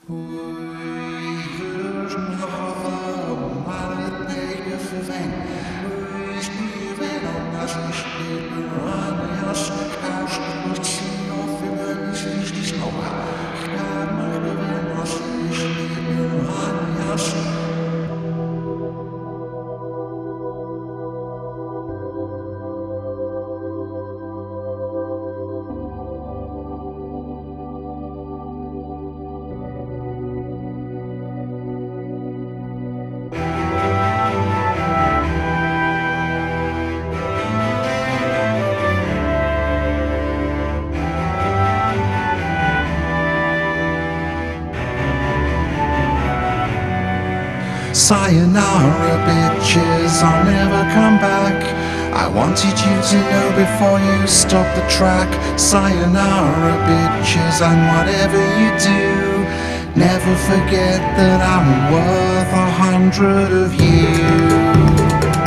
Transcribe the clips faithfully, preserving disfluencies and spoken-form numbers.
Sayonara, bitches, I'll never come back. I wanted you to know before you stop the track. Sayonara, bitches, and whatever you do, never forget that I'm worth a hundred of you.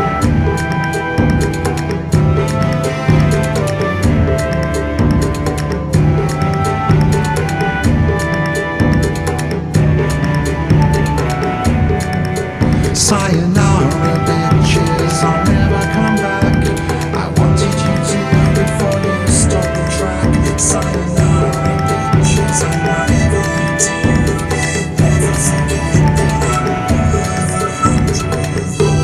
Sayonara, bitches, I'll never come back. I wanted you to know before you stop the track. Sayonara, bitches, and whatever you do, never forget that I'm worth a hundred of you.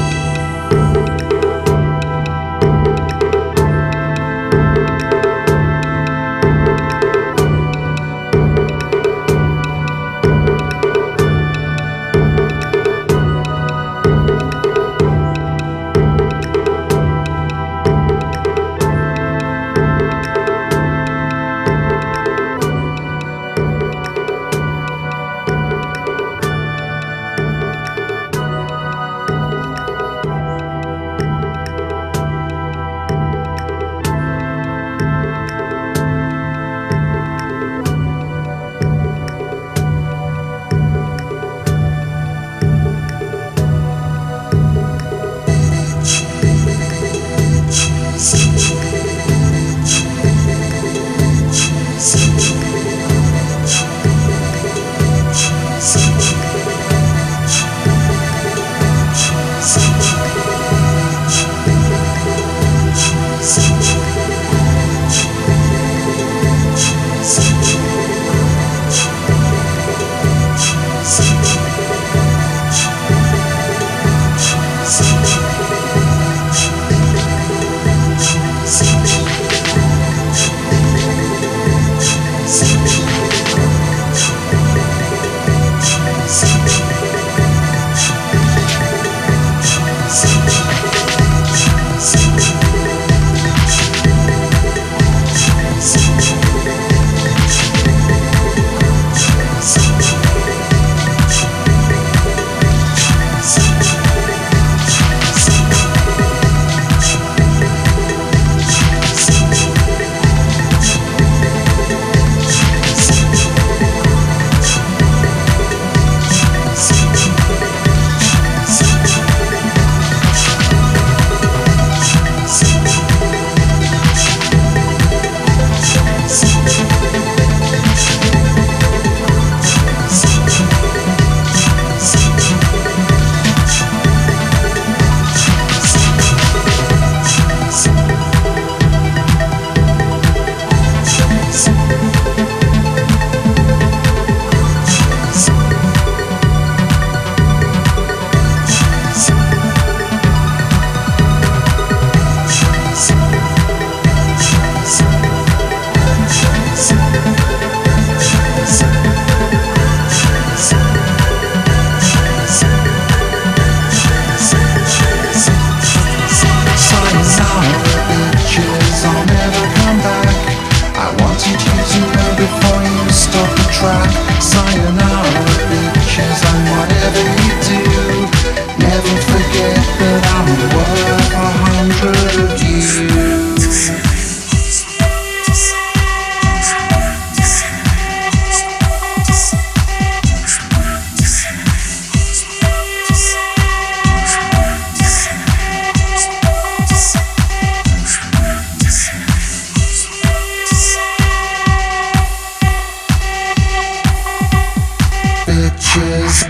bitches.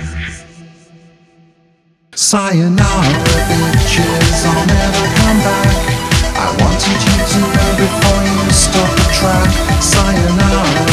Sayonara, bitches, I'll never come back. I wanted you to know before you stop the track. Sayonara,